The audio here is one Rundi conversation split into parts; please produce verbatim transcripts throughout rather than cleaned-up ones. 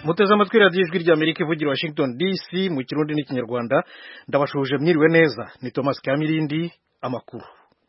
muteze amatwi radiyo ijwi ry'Amerika ivugira Washington D C mu kirundi n'ikinyarwanda ndabashuje mwiriwe neza ni Thomas Kamirindi amakuru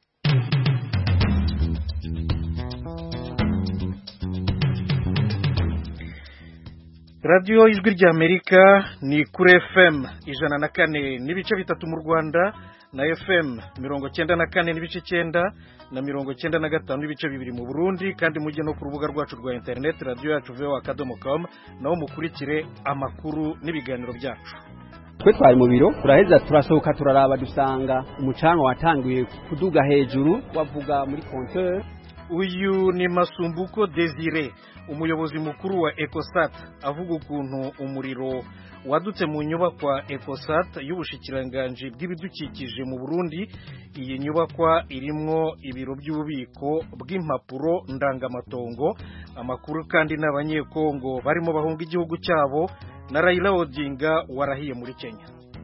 radiyo ijwi ry'Amerika ni kuri F M ijana na kane n'ibice bitatu mu Rwanda na F M mirongo cyenda na kane n'ibice cyenda na mirongo cyenda na gatanu n'ibice bibiri mu Burundi kandi mujye no ku rubuga rwacu rwa internet radio yacu v o a akadomo com naho mukurikire amakuru n'ibiganiro byacu. Twe twari mu biro turaheza turasohoka turaraba dusanga umucanwa watangiye kuduga hejuru wavuga muri compteur. Uyu ni Masumbuko Desire umuyobozi mukuru wa Ecosat avuga ukuntu umuriro wadutse mu nyubakwa Ecosat y'ubushikiranganje bw'ibidukikije mu Burundi. Iyi nyubakwa irimwo ibiro by'ububiko bw'impapuro ndangamatongo. Amakuru kandi n'abanyekongo barimo bahunga igihugu cyabo na Raila Odinga warahiye muri Kenya.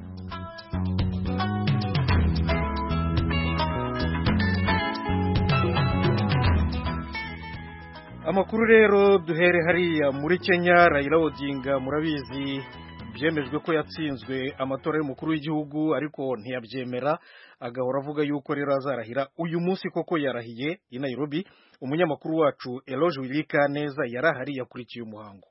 Amakuru rero duhere hariya muri Kenya. Raila Odinga murabizi byemejwe ko yatsinzwe amatora y'umukuru w'igihugu ariko ntiyabyemera agahora avuga yuko rero azarahira uyu munsi koko yarahiye i Nairobi. Umunyamakuru wacu Eloge Wilika neza yarahari yakurikiye umuhango.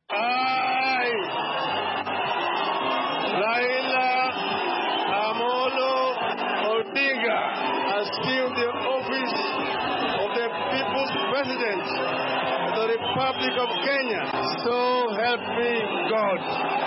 Raila Amolo Odinga has filled the office of the people's president of the Republic of Kenya. So help me God.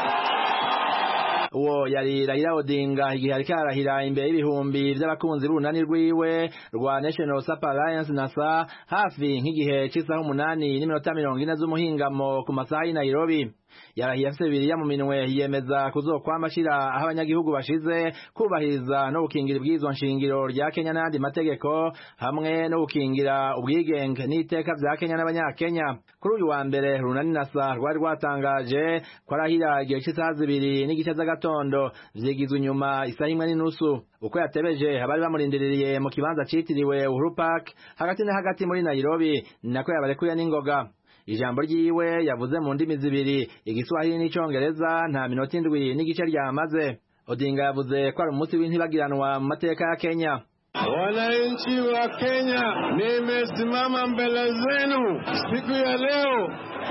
Uwo yari Raila Odinga igihe ariko arahira imbere y'ibihumbi by'abakunzi b'urunani rwiwe rwa National Super Alliance NASA hafi nk'igihe cy'isaha umunani n'iminota mirongo ine z'umuhingamo ku masaha y'i Nairobi. Yarahiye afite Bibiliya mu minwe yiyemeza kuzokwama ashira aho abanyagihugu bashize kubahiriza no gukingira ibwirizwa nshingiro rya Kenya n'andi mategeko hamwe no gukingira ubwigenge n'iteka bya Kenya n'abanyakenya. Kuri uyu wa mbere runani NASA rwari rwatangaje ko arahira igihe cy'isaha zibiri n'igice z'agatondo vyigizwe inyuma isaha imwe n'inusu. Uko yatebeje abari bamurindiriye mu kibanza citiriwe Uhuru Park hagati na hagati muri Nairobi nako yabarekuye n'ingoga. Ijambo ryiwe yavuze mu ndimi zibiri Igiswahili n'Icongereza nta minota indwi n'igice ryamaze. Odinga yavuze ko ari umunsi w'intibagiranwa mu mateka ya Kenya. Wananchi wa Kenya, nimesimama mbele zenu siku ya leo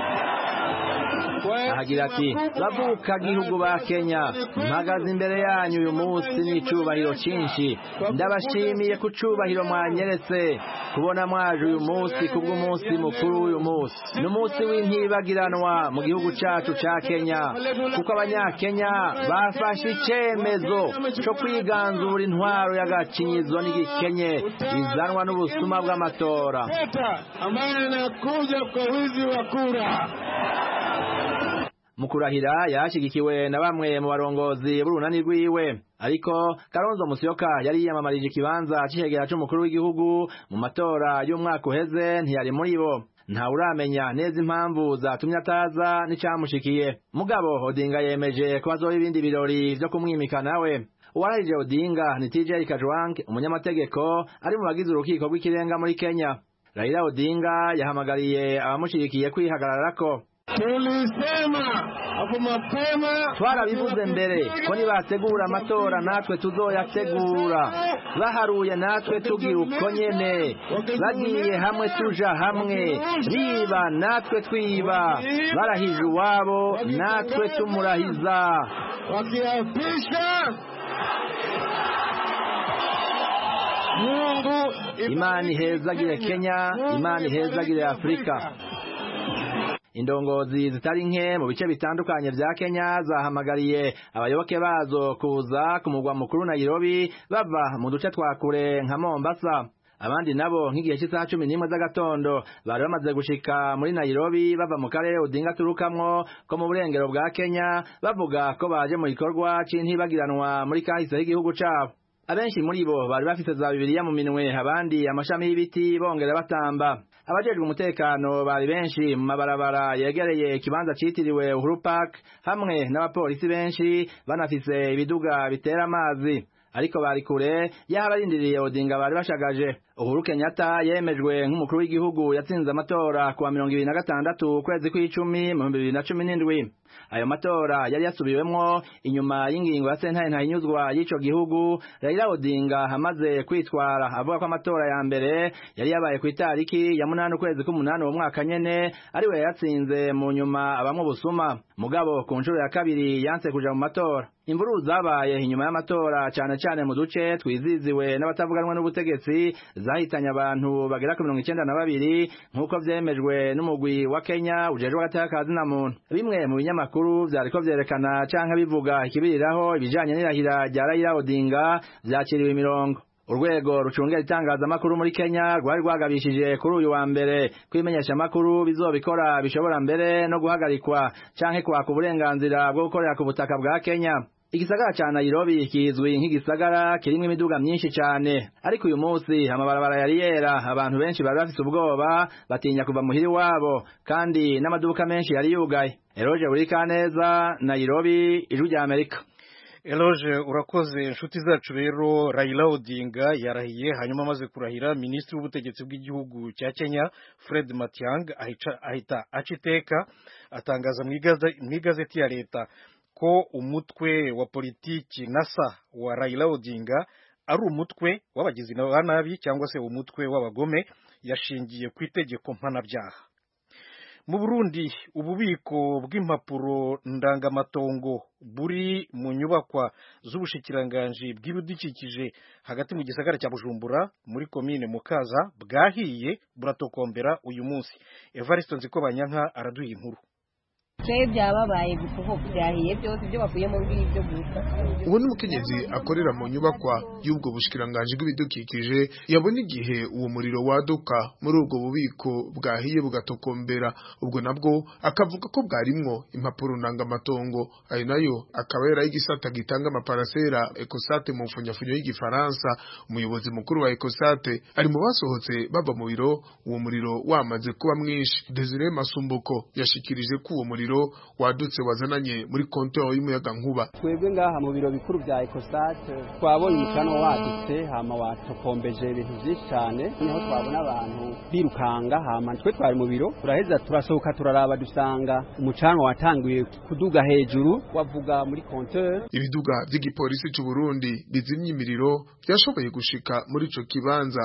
ahagira ati bavuka gihugu ba Kenya mpagaze imbere yanyu uyu munsi n'icubahiro cyinshi ndabashimiye ku cubahiro mwanyeretse kubona mwaje uyu munsi kubw'umunsi mukuru uyu munsi n'umunsi w'intibagiranwa mu gihugu cyacu ca Kenya kuko abanyakenya bafashe icemezo cyo kwiganzura intwaro y'agacinyizo n'igikenye izanwa n'ubusuma bw'amatora ambaye anakuja kwa wizi wa kura. Mukurahira yashigikiwe na bamwe mu barongozi b'urunani rwiwe ariko Kalonzo Musyoka yari yiyamamarije ikibanza cy'ihegera cy'umukuru w'igihugu mu matora y'umwaka uheze ntiyari muri bo. Nta uramenya neza impamvu zatumye ataza n'icamushikiye. Mugabo Odinga yemeje ko azoba ibindi birori byo kumwimika nawe. Uwarahije Odinga ni T J Kajwang umunyamategeko ari mu bagize urukiko rw'ikirenga muri Kenya. Raila Odinga yahamagariye abamushigikiye kwihagararako. Tulisema hapo mapema twarabivuze mbere ko nibategura amatora natwe tuzoyategura baharuye natwe tugira uko nyene bagiye hamwe tuja hamwe biba natwe twiba barahije uwabo natwe tumurahiza wakiapisha Mungu imani hezagire Kenya imani hezagire Afrika. Indongozi zitari nke mu bice bitandukanye vya Kenya zahamagariye abayoboke bazo kuza ku mugwa mukuru Nairobi bava mu duce twa kure nka Mombasa. Abandi nabo nk'igihe cy'isaha cumi n'imwe z'agatondo bari bamaze gushika muri Nairobi bava mu karere Odinga turukamwo ko mu burengero bwa Kenya bavuga ko baje mu gikorwa c'intibagiranwa muri kahise h'igihugu cabo. Abenshi muri bo bari bafite za Bibiliya mu minwe abandi amashami y'ibiti bongera batamba. Abajejwe umutekano bari benshi mu mabarabara yegereye ikibanza citiriwe Uhuru Park hamwe n'abapolisi benshi banafise ibiduga bitera amazi ariko bari kure y'abarindiriye Odinga bari bashagaje. Uhuru Kenyatta yemejwe nk'umukuru w'igihugu yatsinze amatora kuwa mirongo ibiri na gatandatu ukwezi kw'icumi mu bibiri na cumi n'indwi. Ayo matora yari yasubiwemwo inyuma y'ingingo ya sentare ntahinyuzwa y'ico gihugu. Raila Odinga hamaze kwitwara avuga ko amatora ya mbere yari yabaye ku itariki ya munani ukwezi k'umunani uwo mwaka nyene ariwe yatsinze mu nyuma abamwe busuma. Mugabo ku nshuro ya kabiri yanse kuja mu matora. Imvururu zabaye inyuma y'amatora cyane cyane mu duce twiziziwe n'abatavuganwa n'ubutegetsi zahitanye abantu bagera ku mirongo icenda na babiri nk'uko vyemejwe n'umugwi wa Kenya ujejwe agateka ka zina muntu. Bimwe mu binyamakuru vyariko vyerekana canke bivuga ikibiriraho ibijanye n'irahira rya Raila Odinga vyakiriwe imirongo. Urwego rucungera itangazamakuru muri Kenya rwari rwagabishije kuri uyu wa mbere kwimenyesha makuru bizobikora bishobora mbere no guhagarikwa canke kwaka uburenganzira bwo gukorera ku butaka bwa Kenya. Igisagara ca Nairobi kizwi nk'igisagara kirimwe imiduga myinshi cane, ariko uyu munsi amabarabara yari yera, abantu benshi bari bafise ubwoba batinya kuva muhiri wabo, kandi n'amaduka menshi yari yugaye. Eroje Burikaneza, Nairobi, Ijwi rya Amerika. Eloge urakoze inshuti zacu rero. Raila Odinga yarahiye, hanyuma amaze kurahira Minisitiri w'ubutegetsi bw'igihugu cya Kenya Fred Matiang'i ahita aciteka atangaza mu igazeti ya leta ko umutwe wa politiki NASA wa Raila Odinga ari umutwe w'abagizi ba nabi cyangwa se umutwe w'abagome yashingiye ku itegeko mpanabyaha. Mu Burundi ububiko bw'impapuro ndangamatongo buri mu nyubakwa z'ubushikiranganji bw'ibidukikije hagati mu gisagara cya Bujumbura muri komine Mukaza bwahiye buratokombera uyu munsi. Evariste Nzikobanyanka araduha inkuru. Cyo byababaye gufuko byahiye byose byo bavuye mu ngibyo gusa. Ubu ni umukenyezi akorera mu nyubakwa y'ubwo bushikiranganje bw'ibidukikije yabona igihe uwo muriro waduka muri ubwo bubiko bwahiye bugatokombera. Ubwo nabwo akavuga ko bwarimwo impapuro ndangamatongo, ayo nayo akaba yari igisata gitanga amaparasera Ecosate mu mfunyafunyo y'igifaransa. Umuyobozi mukuru wa Ecosate ari mu basohotse bava mu biro uwo muriro wamaze kuba mwinshi. Desire Masumbuko yashikirije ko uwo muriro wadutse wazananye muri konto y'umuyaga nkuba. Twebwe ngaha mu biro bikuru bya Ecosate twabonye umukano wadutse hama watokombeje ibintu byinshi cyane, niho twabona abantu birukanga. Hama twe twari mu biro turaheza turasohoka turaraba dusanga umucanwa watanguye kuduga hejuru wavuga muri konteur. Ibiduga by'igipolisi cy'u Burundi bizimye imiriro byashoboye gushika muri ico kibanza.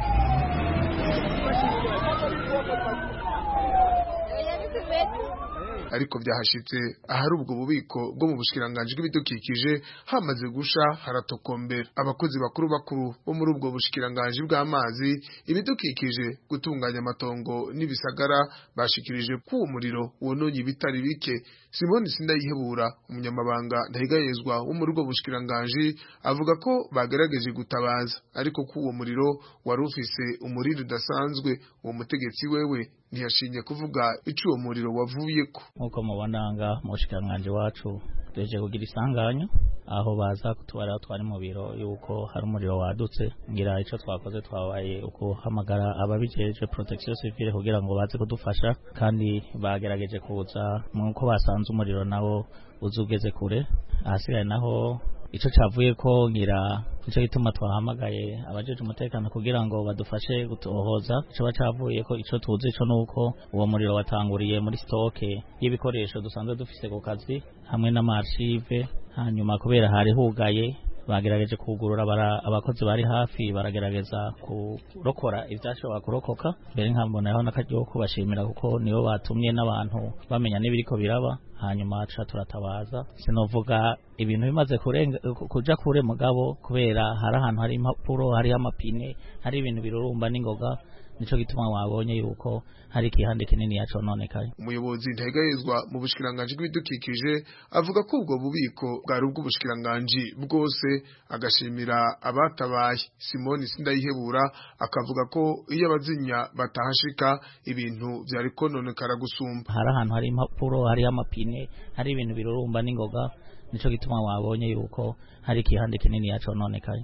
Ariko byahashitse ahari ubwo bubiko bwo mu bushikiranganje bw'ibidukikije hamaze gusha haratokombera. Abakozi bakuru bakuru bo muri ubwo bushikiranganje bw'amazi, ibidukikije, gutunganya amatongo n'ibisagara bashikirije ko uwo muriro wononye bitari bike. Simoni Sindayihebura umunyamabanga ndahigayezwa wo muri ubwo bushikiranganje avuga ko bagerageje gutabaza, ariko ko uwo muriro wari ufise umuriro udasanzwe. Uwo mutegetsi wewe ntiyashinye kuvuga ico uwo muriro wavuyeko. Nkuko mubona nga mu bushikiranganje wacu tuje kugira isanganyo aho baza kutubara twari mu biro yuko hari umuriro wadutse. Ngira ico twakoze twabaye uko hamagara ababijeje protection civile kugira ngo baze kudufasha, kandi bagerageje kuza nkuko basanze umuriro nawo uzugeze kure. Ahasigaye naho ico cavuye ko ngira ico gituma twahamagaye abajeje umutekano kugira ngo badufashe gutohoza ico bacavuye ko. Ico tuzi ico nuko uwo muriro watanguriye muri stoke y'ibikoresho dusanzwe dufise ku kazi hamwe n'amarchive, hanyuma kubera hari hugaye bagerageje kugurura abakozi bari hafi baragerageza kurokora ivyashobora kurokoka. Mbere nkambonaho n'akaryo kubashimira kuko nibo batumye n'abantu bamenya n'ibiriko biraba, hanyuma aca turatabaza. Sinovuga ibintu bimaze kurenga kuja kure mugabo kubera hari ahantu hari impapuro, hari amapine, hari ibintu birurumba n'ingoga, nico gituma wabonye yuko hari kihande kinini yaco nonekaye. Umuyobozi ndahigayezwa mu bushikiranganje bw'ibidukikije avuga ko ubwo bubiko bwari ubw'ubushikiranganje bwose, agashimira abatabaye. Simoni Sindayihebura akavuga ko iyo abazinya batahashika ibintu byari kononekara gusumba. Hari ahantu hari impapuro, hari amapine, hari ibintu birurumba n'ingoga, nico gituma wabonye yuko hari kihande kinini yaco nonekaye.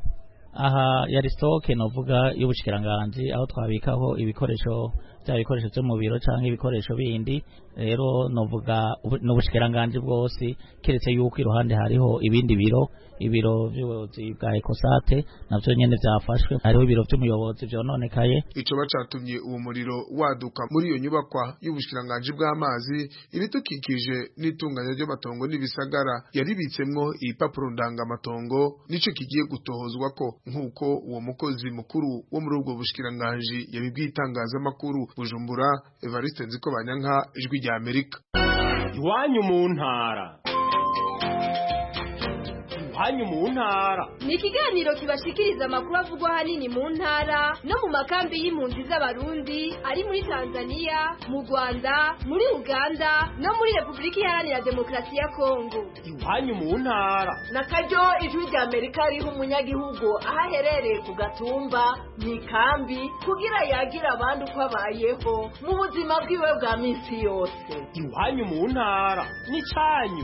aha yari stoke novuga y'ubushikiranganje aho twabikaho ibikoresho bya bikoresho byo mu biro canke ibikoresho bindi rero novuga n'ubushikiranganje bwose keretse yuko iruhande hariho ibindi biro ibiro by'ubuyobozi bwa Ecosat navyo nyene byafashwe hariho ibiro by'umuyobozi byononekaye. Ico bacatumye uwo muriro waduka muri iyo nyubakwa y'ubushikiranganje bw'amazi ibitukikije n'itunganya ry'amatongo n'ibisagara yaribitsemwo ibipapuro ndangamatongo nico kigiye gutohozwa ko nk'uko uwo mukozi mukuru wo muri ubwo bushikiranganje yabibwiye itangazamakuru Bujumbura. Evariste Nzikobanyanka, Ijwi rya Amerika. Iwanyu mu ntara. Iwanyu mu ntara ni ikiganiro kibashikiriza amakuru avugwa hanini mu ntara no mu makambi y'impunzi z'abarundi ari muri Tanzania, mu Rwanda, muri Uganda no muri Republika Iharanira Demokarasi ya Kongo. Iwanyu mu ntara na karyo Ijwi rya Amerika riho umunyagihugu aho aherereye ku gatumba mu ikambi kugira yagira abandi uko abayeho mu buzima bwiwe bwa minsi yose. Iwanyu mu ntara ni cyanyu.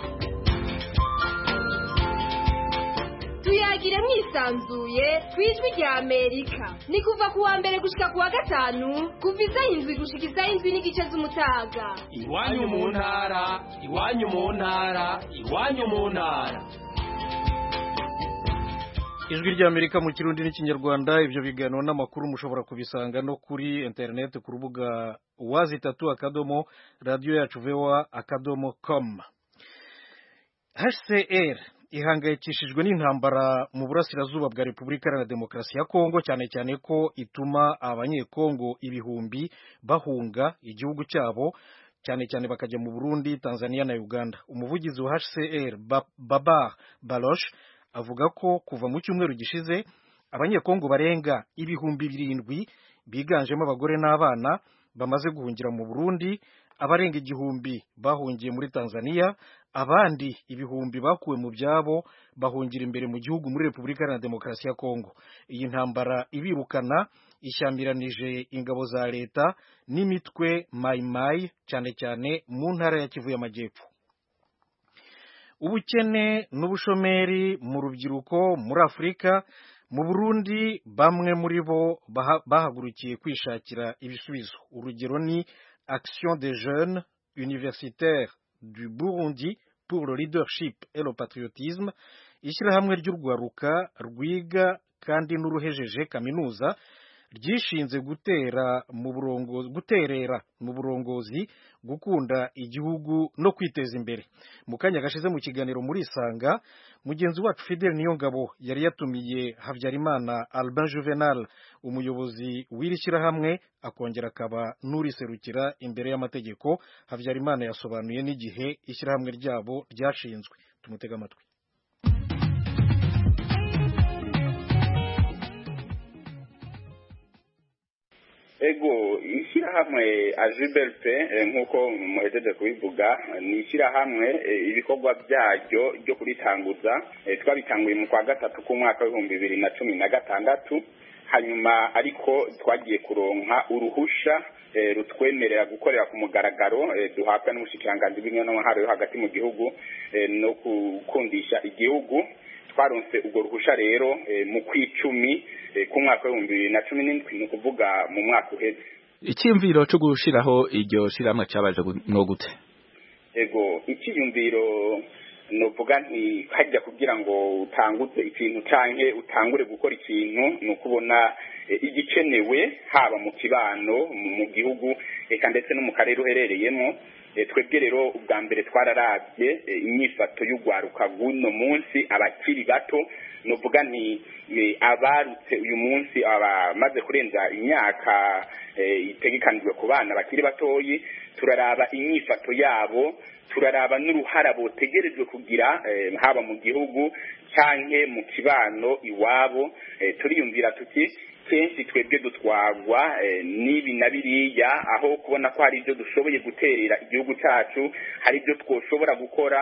Tuyagire mwisanzuye kwijwi rya Amerika. Ni kuva kuwa mbere gushika kuwa gatanu kuva isaha indwi gushika isaha indwi n'igice z'umutaga. Iwanyu mu ntara, iwanyu mu ntara, iwanyu mu ntara. Ijwi rya Amerika mu Kirundi n'ikinyarwanda. Ivyo biganiro n'amakuru mushobora kubisanga no kuri internet ku rubuga wazi tatu akadomo radio yacu voa akadomo com. H C R ihangayikishijwe n'intambara mu burasirazuba bwa Repubulika Iharanira Demokarasi ya Kongo, cyane cyane ko ituma abanyekongo ibihumbi bahunga igihugu cyabo, cyane cyane bakajya mu Burundi, Tanzania na Uganda. Umuvugizi wa H C R Babar Baloch avuga ko kuva mu cyumweru gishize abanyekongo barenga ibihumbi birindwi biganjemo abagore n'abana bamaze guhungira mu Burundi, abarenga igihumbi bahungiye muri Tanzania, abandi ibihumbi bakuwe mu byabo bahungira imbere mu gihugu muri Repubulika Iharanira Demokarasi ya Kongo. Iyi ntambara ibirukana ishyamiranije ingabo za leta n'imitwe mayimayi cyane cyane mu ntara ya Kivu y'Amajyepfo. Ubukene n'ubushomeri mu rubyiruko muri Afurika, mu Burundi bamwe muri bo bahagurukiye kwishakira ibisubizo. Urugero ni Action des jeunes universitaires du Burundi pour le leadership et le patriotisme, ishyirahamwe ry'urwaruka rwiga kandi n'uruhejeje kaminuza ryishinze gutera mu burongozi guterera mu burongozi, gukunda igihugu no kwiteza imbere. Mu kanya gashize mu kiganiro muri Isanga, mugenzi wacu Fidel Niyongabo yari yatumiye Havyarimana Albin Juvenal, umuyobozi w'iri shyirahamwe akongera akaba n'uriserukira imbere y'amategeko. Havyarimana yasobanuye n'igihe ishyirahamwe ryabo ryashinzwe. Tumutega amatwi. Ego ishyirahamwe Ajiberpe nk'uko muhejeje kubivuga, ni ishyirahamwe ibikorwa byaryo byo kuritanguza twabitanguye mu kwa gatatu k'umwaka w'ibihumbi bibiri na cumi na gatandatu, hanyuma ariko twagiye kuronka uruhusha rutwemerera gukorera ku mugaragaro duhabwa n'ubushikiranganje bw'intwaro yo hagati mu gihugu no gukundisha igihugu. Twaronse ubwo ruhusha rero mu kwicumi ku mwaka w'ibihumbi bibiri na cumi n'indwi, ni ukuvuga mu mwaka uheze. Icyumviro cyo gushiraho iryo shiramwe cyabaje no gute? Ego icyumviro novuga nti hajya kugira ngo utanguze ikintu canke utangure gukora ikintu, ni ukubona igikenewe haba mu kibano mu gihugu eka ndetse no mu karere uherereyemo. Twebwe rero ubwa mbere twararavye inyifato y'ugwaruka guno munsi, abakiri bato novuga nti abarutse uyu munsi abamaze kurenza imyaka itegekanijwe ku bana bakiri batoyi, turaraba inyifato yabo, turaraba n'uruhara botegerejwe kugira haba mu gihugu canke mu kibano iwabo. Turiyumvira tuti kenshi twebwe dutwagwa n'ibi na biriya, aho kubona ko hari ibyo dushoboye guterera igihugu cyacu, hari ibyo twoshobora gukora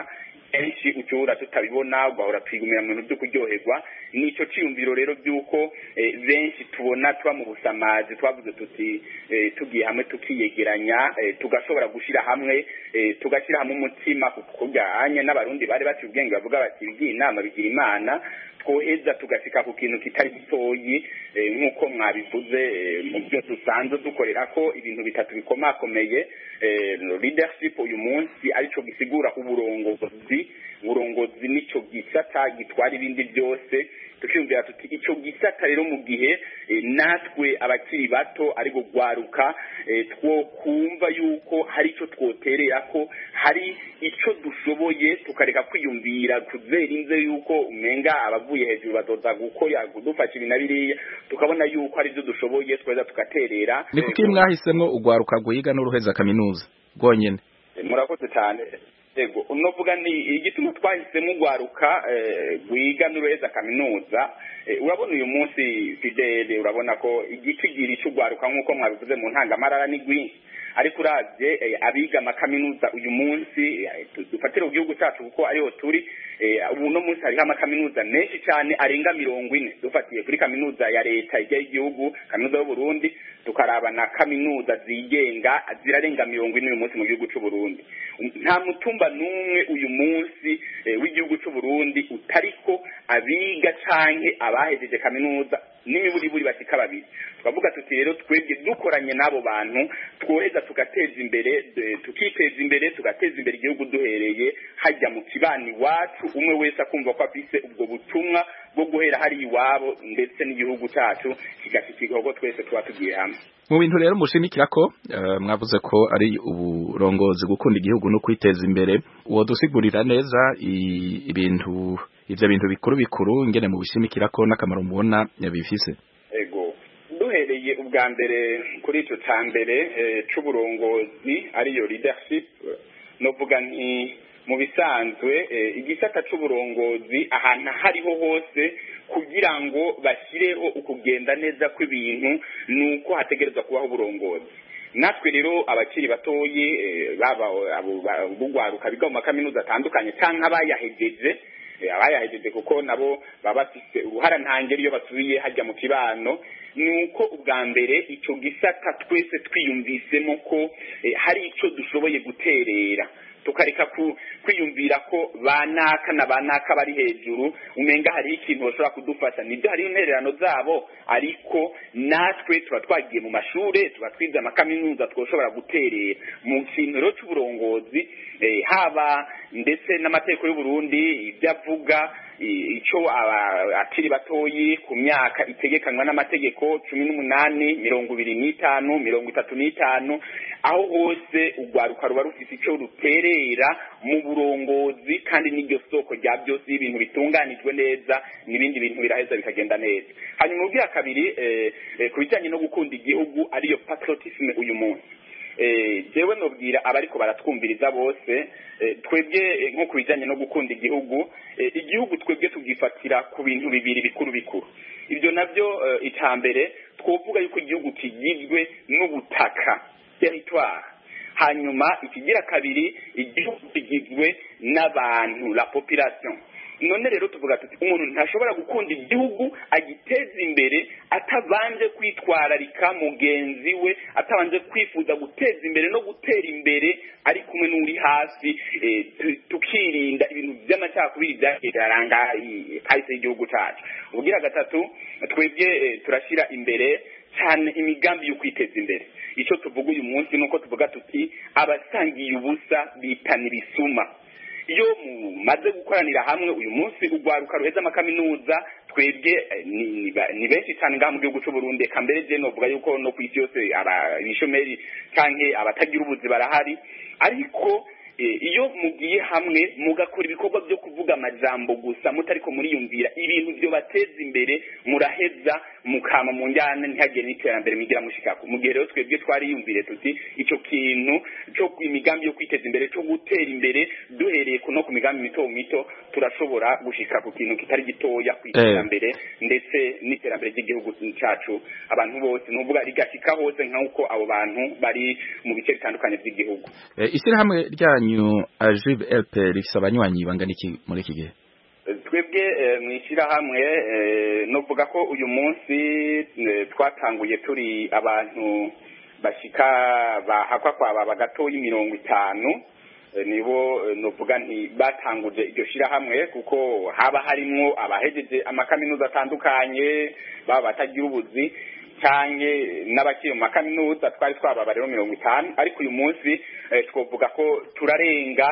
kenshi ucyura tutabibona ugahora twigumira mu bintu byo kuryoherwa nico ciyumviro rero byuko benshi tubona tuba mu busamazi twavuze tuti tugiye hamwe tukiyegeranya tugashobora gushira hamwe tugashira hamwe umutima kuganye n'abarundi bari bati ubwenge bavuga bati bigiye inama bigira imana twoheza tugashika ku kintu kitari gitoyi nk'uko mwabivuze mu byo dusanzwe dukorera ko ibintu bitatu bikomakomeye leadership uyu munsi arico gisigura uburongozi uburongozi nico gisata gitwara ibindi byose tukiyumvira tuti ico gisata rero mu gihe natwe abakiri bato ari gugwaruka two kumva yuko hari ico twoterera ko hari ico dushoboye tukareka kwiyumvira kuzera inze yuko umenga abavuye hejuru bazoza gukora kudufasha ibintu biriya tukabona yuko ari byo dushoboye tweza tugaterera ni kuki mwahisemo ugwaruka guhiga n'uruheza kaminuza rwonyene murakoze cyane ego unovuga ni igituma twahisemo ugwaruka gwiga n'uruheza kaminuza urabona uyu munsi Fidele urabona ko igicigiri cy'ugwaruka nk'uko mwabivuze mu ntangamarara ni gwinshi ariko uravye abiga amakaminuza uyu munsi dufatira igihugu cyacu kuko ariho turi ubu no munsi hariho amakaminuza menshi cyane arenga mirongo ine dufatiye kuri kaminuza ya leta ijya y'igihugu kaminuza y'u Burundi tukaraba na kaminuza zigenga zirarenga mirongo ine uyu munsi mu gihugu cy'u Burundi nta mutumba numwe uyu munsi w'igihugu cy'u Burundi utariko abiga canke abahejeje kaminuza n'imiburiburi bashika babiri twavuga tuti rero twebwe dukoranye n'abo bantu twoheza tugateza imbere tukiteza imbere tugateza imbere igihugu duhereye hajya mu kibani wacu umwe wese akumva ko afise ubwo butumwa bwo guhera hari iwabo ndetse n'igihugu cyacu kigashikirwa ko twese tuba tugiye hamwe mu bintu rero mushimikira ko uh, mwavuze ko ari uburongozi gukunda igihugu no kwiteza imbere uwo dusigurira neza ibintu ivyo bintu bikuru bikuru ingene mu bishimikira ko n'akamaro mubona yabifise ego duhereye ubwa mbere kuri ico cambere e, c'uburongozi ariyo leadership novuga nti mu bisanzwe e, igisata c'uburongozi ahantu hariho hose kugira ngo bashireho ukugenda neza kw'ibintu nuko hategerezwa kubaho uburongozi natwe rero abakiri batoyi e, baba bugwaruka biga mu makaminuza atandukanye canke abayahejeje abayahejeje kuko nabo baba bafise uruhara ntangere iyo basubiye hajya mu kibano nuko ubwa mbere ico gisata twese twiyumvisemo ko eh, hari ico dushoboye guterera tukareka kwiyumvira ko banaka na banaka bari hejuru umenga hari ikintu bashobora kudufasha nibyo hari intererano zabo ariko natwe tuba twagiye mu mashure tuba twize amakaminuza twoshobora guterera mu kintu rero c'uburongozi eh, haba ndetse n'amategeko y'u Burundi ibyo avuga ico akiri batoyi ku myaka itegekanywa n'amategeko cumi n'umunani mirongo ibiri n'itanu mirongo itatu n'itanu aho hose ugwaruka ruba rufite ico ruterera mu burongozi kandi n'iryo soko rya byose ibintu bitunganijwe neza n'ibindi bintu biraheza bikagenda neza hanyuma ubwira kabiri eh, eh, ku bijanye no gukunda igihugu ariyo patriotisme uyu munsi eh jewe nobwira abariko baratwumviriza bose eh, twebwe nko kubijanye no gukunda igihugu eh, igihugu twebwe tugifatira ku bintu bibiri bikuru bikuru ibyo navyo eh, itambere twovuga yuko igihugu kigizwe n'ubutaka territoire hanyuma ikigira kabiri igihugu kigizwe n'abantu la population none rero tuvuga tuti umuntu ntashobora gukunda igihugu agiteza imbere atabanje kwitwararika mugenzi we atabanje kwifuza guteza imbere no gutera imbere ari kumwe n'uri hasi e, tukirinda ibintu by'amacakubiri byageraranga kahise y'igihugu cyacu ubugira gatatu twebwe e, turashira imbere cyane imigambi yo kwiteza imbere ico tuvuga uyu munsi nuko tuvuga tuti abasangiye ubusa bitanira isuma iyo mumaze gukoranira hamwe uyu munsi ugwaruka ruheza amakaminuza twebwe ni, ni benshi cyane ngaha mu gihugu cy'u Burundi eka mbere je novuga yuko no kwisi yose abishomeri canke abatagira ubuzi barahari ariko iyo mugiye hamwe mugakora ibikorwa byo kuvuga amajambo gusa mutariko muriyumvira ibintu byo bateza imbere muraheza mukama mu njyana ntihagire n'iterambere migira mushikako mu gihe rero twebwe twariyumvire tuti ico kintu cyo imigambi yo kwiteza imbere cyo gutera imbere duhereye kuno ku migambi mito mito turashobora gushika ku kintu kitari gitoya kwiterambere eh. ndetse n'iterambere ry'igihugu cyacu abantu bose nuvuga rigashika hose nk'uko abo bantu bari mu bice bitandukanye by'igihugu eh, ishyirahamwe ryanyu ryanyu Ajib L P rifise abanywanyi bangana iki muri iki gihe? Twebwe mwishira hamwe novuga ko uyu munsi twatanguye turi abantu bashika bahakwa kwa bagatoyi mirongo itanu nibo novuga nti batanguje iryo shira hamwe kuko haba harimwo abahejeje amakaminuza atandukanye baba batagira ubuzi cyane n'abakiri mu makaminuza twari twababa rero mirongo itanu ariko uyu munsi twovuga ko turarenga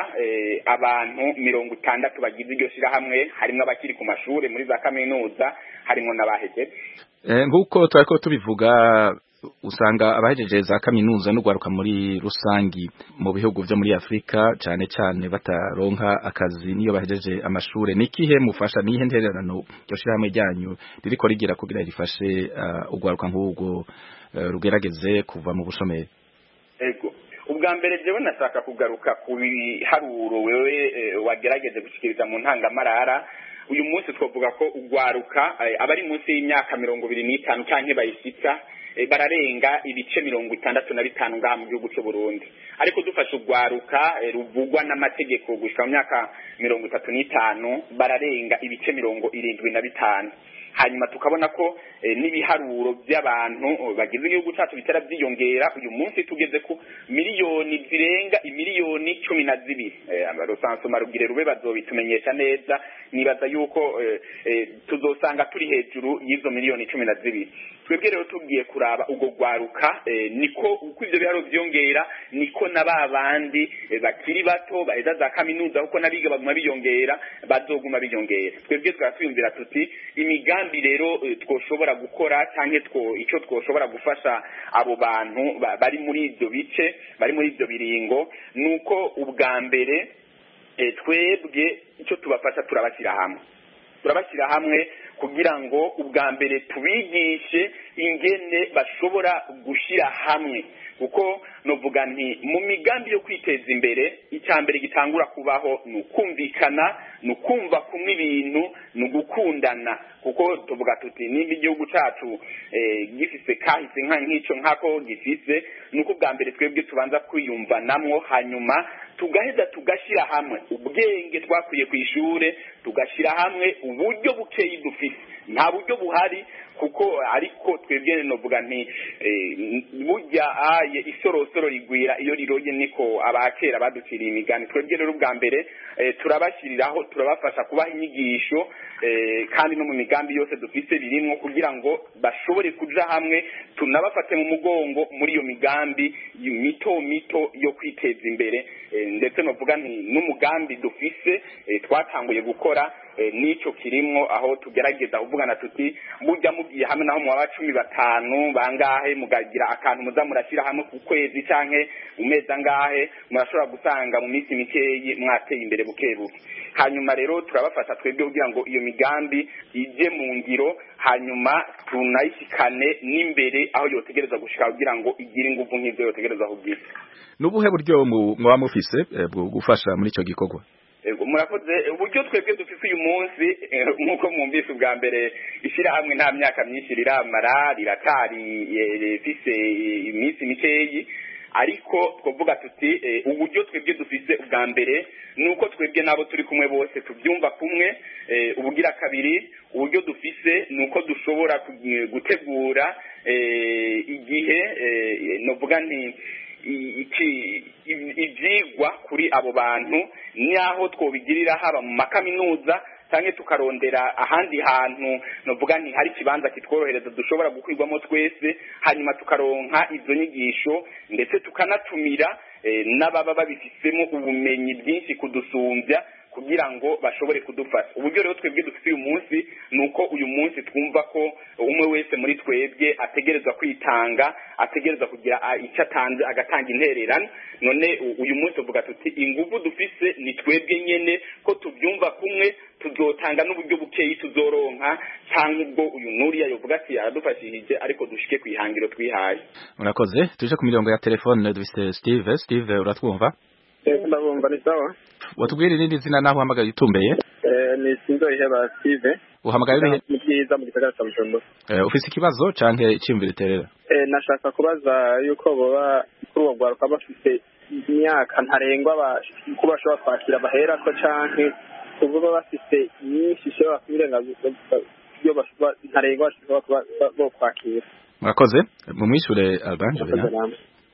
abantu mirongo itandatu bagize iryo shira hamwe harimo abakiri ku mashuri muri za kaminuza harimo n'abahejeje nk'uko twariko tubivuga usanga abahejeje za kaminuza n'ugwaruka muri rusangi mu bihugu byo muri Afrika cyane cyane bataronka akazi niyo bahejeje amashure nikihe mufasha nihe ntererano ryo shirahamwe ryanyu ririko rigira kugira rifashe ugwaruka nk'ubwo rugerageze kuva mu bushomeri? Ego ubwa mbere jewe nashaka kugaruka ku biharuro wewe wagerageze gushikiriza mu ntangamarara uyu munsi twavuga ko ugwaruka abari munsi y'imyaka mirongo ibiri n'itanu canke bayishitsa bararenga ibice mirongo itandatu na bitanu ngaha mu gihugu cy'u Burundi ariko dufashe ugwaruka ruvugwa n'amategeko gushika mu myaka mirongo itatu n'itanu bararenga ibice mirongo irindwi na bitanu hanyuma tukabona ko e, n'ibiharuro by'abantu bagize igihugu cyacu bitera byiyongera uyu munsi tugeze ku miliyoni zirenga imiliyoni cumi na zibiri e, abarusanso marugire rube bazobitumenyesha neza nibaza yuko e, e, tuzosanga turi hejuru y'izo miliyoni cumi na zibiri twebwe rero tugiye kuraba ugo gwaruka e, niko uko ivyo biharo byongera niko nababandi e, bakiri bato baheza za kaminuza uko nabiga baguma biyongera bazoguma biyongera twebwe twatwiyumvira tuti imigambi rero e, twoshobora gukora canke two ico twoshobora gufasha abo bantu ba, bari muri ivyo bice bari muri ivyo biringo nuko ubwa mbere e, twebwe ico tubafasha turabashyira hamwe turabashyira hamwe kugira ngo ubwa mbere tubigishe ingene bashobora gushira hamwe kuko novuga nti mu migambi yo kwiteza imbere icyambere gitangura kubaho nukumvikana nukumva kumwe ibintu nugukundana kuko tuvuga tuti nimba igihugu cacu eh, gifise kahise nka nk'ico nkako gifise nuko ubwa mbere twebwe tubanza kwiyumva namwo hanyuma tugaheza tugashira hamwe ubwenge twakwiye kwishure tugashira hamwe uburyo bukeyi dufise nta buryo buhari kuko ariko twebwe novuga nti burya aye isorosoro rigwira iyo riroye niko abakera baduciriye imigani twebwe rero ubwa mbere turabashiriraho turabafasha kubaha inyigisho kandi no mu migambi yose dufise birimwo kugira ngo bashobore kuja hamwe tunabafate mu mugongo muri iyo migambi mito mito yo kwiteza imbere ndetse novuga nti n'umugambi dufise twatanguye gukora nico kirimwo aho tugerageza kuvugana tuti burya mugiye hamwe naho mu wa cumi batanu bangahe mugagira akantu muza murashira hamwe ku kwezi canke umeza ngahe murashobora gusanga mu minsi mikeyi mwateye imbere bukebuke hanyuma rero turabafasha twebwe kugira ngo iyo migambi ije mu ngiro hanyuma tunayishikane n'imbere aho yotegereza gushika kugira ngo igire ingufu nk'ivyo yotegereza kugira nubuhe buryo mwa mufise bwo gufasha muri ico gikorwa? Ego murakoze uburyo twebwe dufise uyu munsi nkuko mwumvise ubwa mbere ishira hamwe nta myaka myinshi riramara riratari rifise iminsi mikeyi ariko twovuga tuti uburyo twebwe dufise ubwa mbere nuko twebwe nabo turi kumwe bose tubyumva kumwe ubugira kabiri uburyo dufise nuko dushobora gutegura igihe novuga nti iki ivyigwa kuri abo bantu niaho twobigirira haba mu makaminuza canke tukarondera ahandi hantu novuga nti hari kibanza kitworohereza dushobora gukwirwamo twese hanyuma tukaronka izo nyigisho ndetse tukanatumira e, n'ababa babifisemo ubumenyi bwinshi kudusumbya kugira ngo bashobore kudufasha uburyo rero twebwe dufite uyu munsi nuko uyu munsi twumva ko umwe wese muri twebwe ategerezwa kwitanga ategerezwa kugira icyo atanze agatanga intererano none uyu munsi uvuga tuti ingufu dufise ni twebwe nyene ko tubyumva kumwe tuzotanga n'uburyo bukeyi tuzoronka cyangwa ubwo uyu nuriya yovuga ati aradufashije ariko dushike kwihangiro twihaye. Murakoze tuje ku mirongo ya telefone dufise Steve Steve uratwumva? Ndabumva ni sawa. Watubwira irindi zina naho hamagaye utumbeye? Eh, ni Sinzoheba Steve. Uhamagaye urihe? Mu byiza mu gisagara cya Bujumbura. Eh, ufise ikibazo canke iciyumviro iterera? Eh, nashaka kubaza yuko boba kuri uwo rwaruka bafite imyaka ntarengwa ko bashobora kwakira bahera ko canke kuvuga bafite nyinshi ishobora kubirengaza iyo ntarengwa bashobora bo kwakira. Murakoze mu mwishure Albanjorina.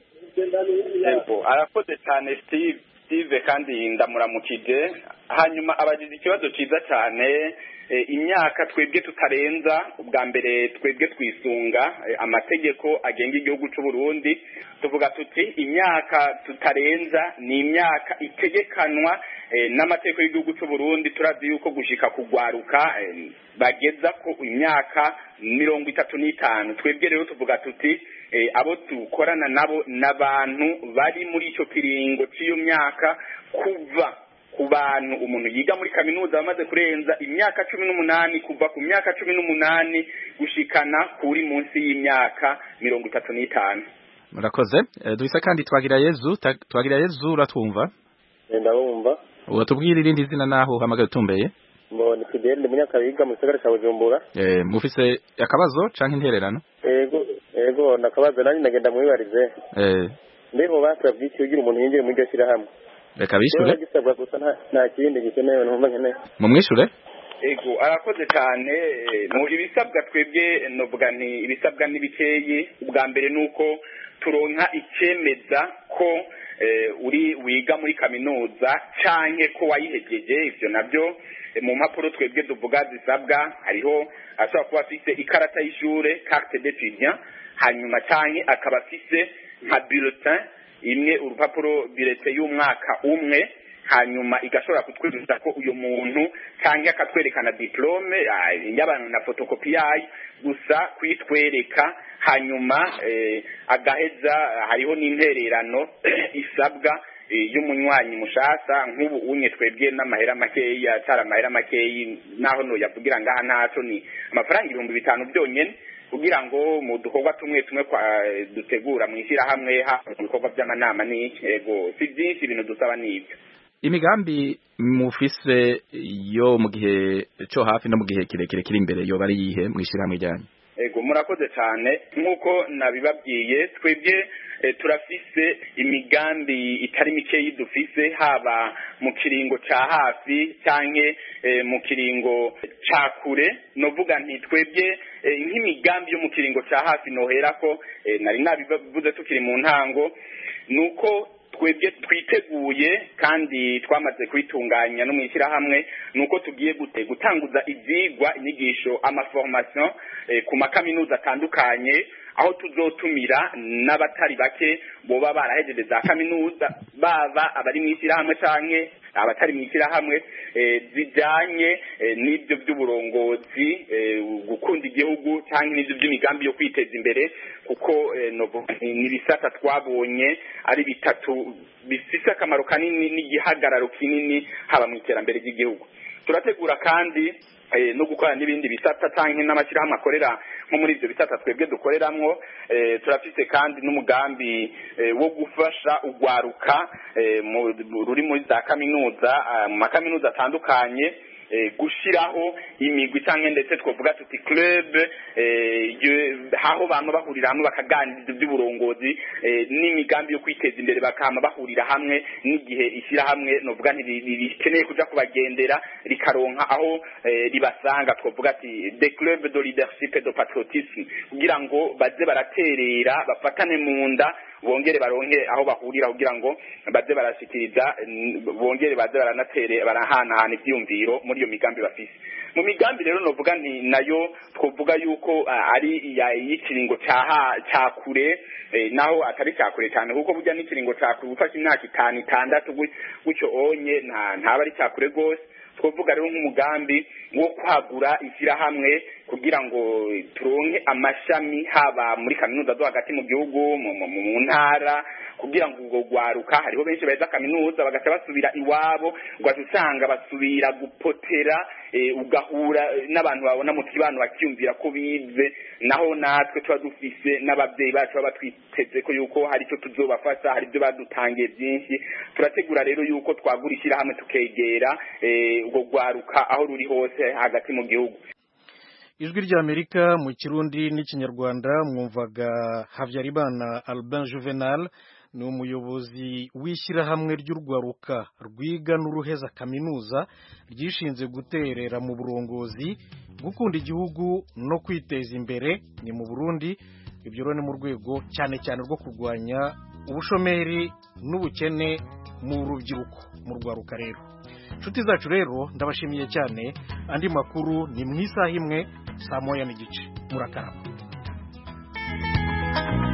Yego arakoze cyane Steve Steve kandi ndamuramukije hanyuma abagize ikibazo cyiza cyane e, imyaka twebwe tutarenza ubwa mbere twebwe twisunga e, amategeko agenga igihugu cy'u Burundi tuvuga tuti imyaka tutarenza ni imyaka itegekanwa e, n'amategeko y'igihugu cy'u Burundi turazi yuko gushika kugwaruka e, bageza ko imyaka mirongo itatu n'itanu twebwe rero tuvuga tuti e, abo tukorana nabo n'abantu bari muri ico kiringo cy'iyo myaka kuva ku bantu umuntu yiga muri kaminuza bamaze kurenza imyaka cumi n'umunani kuva ku myaka cumi n'umunani gushikana kuri munsi y'imyaka mirongo itatu n'itanu. Murakoze e, duhise kandi twagira Yezu twagira Yezu uratwumva? Ndabumva. Uratubwira irindi zina naho uhamagaye utumbeye? Mbona Fidel Munyakabiga mu gisagara cya Bujumbura. Eh mufise akabazo canke intererano? Yego yego nakabazo nani nagenda mwibarize. Eh Ndebo basabye iki ugira umuntu yinjire mu gashyira hamwe. Reka bishure. Gisabwa gusa nta kindi gikenewe numva nkene. Mu mwishure? Ego arakoze cyane mu ibisabwa twebwe novuga nti ibisabwa n'ibikeye ubwa mbere nuko turonka icemeza ko eh, uri wiga muri kaminuza canke ko wayihejeje ivyo navyo mu mpapuro twebwe tuvuga zisabwa hariho ashobora kuba afise ikarata y'ishure carte d'étudiant hanyuma canke akaba afise nka bulletin imwe urupapuro bulletin y'umwaka umwe hanyuma igashobora kutwiruza ko uyu muntu canke akatwerekana diplome y'abantu na photocopy yayo gusa kwitwereka hanyuma eh, agaheza hariho n'intererano isabwa y'umunywanyi mushasa nk'ubu unye twebwe n'amahera makeyi atara amahera makeyi naho no yavugira ngaha ntaco ni amafaranga ibihumbi bitanu byonyene kugira ngo mu dukorwa tumwe tumwe kwa dutegura mu ishyira hamwe ha mu bikorwa by'amanama ni yego si byinshi ibintu dusaba n'ibyo. Imigambi mufise yo mu gihe cyo hafi no mu gihe kirekire kiri imbere yo bari yihe mwishirahamwe ryanyu? Ego murakoze cyane nkuko nabibabwiye twebwe e, turafise imigambi itari mike yidufise haba mu kiringo ca hafi canke e, mu kiringo ca kure novuga nti twebwe e, nk'imigambi yo mu kiringo ca hafi noherako e, nari nabivuze tukiri mu ntango nuko twebwe twiteguye kandi twamaze kwitunganya no mwishyira hamwe nuko tugiye gute gutanguza ivyigwa inyigisho ama formation eh, ku makaminuza atandukanye aho tuzotumira n'abatari bake boba barahejeje za kaminuza baba abari mwishyira hamwe canke abatari mwishyira hamwe eh, zijanye eh, n'ibyo by'uburongozi eh, gukunda igihugu canke n'ibyo by'imigambi yo kwiteza imbere kuko eh, no nibisata twabonye ari bitatu bifise akamaro kanini n'igihagararo kinini haba mu iterambere ry'igihugu. Turategura kandi eh, no gukora n'ibindi bisata canke n'amashyirahamwe akorera nko muri ivyo bisata twebwe dukoreramwo eh, turafise kandi n'umugambi eh, wo gufasha ugwaruka eh, mu ruri muri za kaminuza mu makaminuza atandukanye eh, gushiraho imigwi canke ndetse twovuga tuti club eh, haho bantu bahurira hamwe bakaganiriza iby'uburongozi eh, n'imigambi yo kwiteza imbere bakama bahurira hamwe n'igihe ishyira hamwe novuga nti rikeneye kuja kubagendera rikaronka aho eh, ribasanga twovuga ati des clubs de leadership et de patriotisme kugira ngo baze baraterera bafatane mu nda bongere baronke aho bahurira kugira ngo baze barashikiriza bongere baze baranatere barahanahana ivyumviro muri iyo migambi bafise. Mu migambi rero novuga nti nayo twovuga yuko uh, ari y'ikiringo cyaha cyakure eh, naho atari cyakure cyane kuko burya n'ikiringo cyakure ufashe imyaka itanu itandatu gutyo onye nta ntaba ari cyakure gose. Twovuga rero nk'umugambi wo kwagura ishyira hamwe kugira ngo turonke amashami haba muri kaminuza zo hagati mu gihugu mu ntara kugira ngo ubwo gwaruka hariho benshi beza kaminuza bagaca basubira iwabo ugasanga basubira gupotera e, ugahura n'abantu babona mu kibano bakiyumvira ko bize naho natwe tuba dufise n'abavyeyi bacu baba twiteze ko yuko hari cyo tuzobafasha hari byo badutangiye byinshi turategura rero yuko twagura ishyira hamwe tukegera e, urwo rwaruka aho ruri hose hagati mu gihugu. Ijwi ry'Amerika mu Kirundi n'Ikinyarwanda mwumvaga Havyarimana Albin Juvenal ni umuyobozi w'ishyirahamwe ry'urwaruka rwiga n'uruheza kaminuza ryishinze guterera mu burongozi gukunda igihugu no kwiteza imbere ni mu Burundi. Ibyo rero ni mu rwego cyane cyane rwo kurwanya ubushomeri n'ubukene mu rubyiruko mu rwaruka. Rero inshuti zacu rero ndabashimiye cyane. Andi makuru ni mu isaha imwe saa moya n'igice. Murakarama.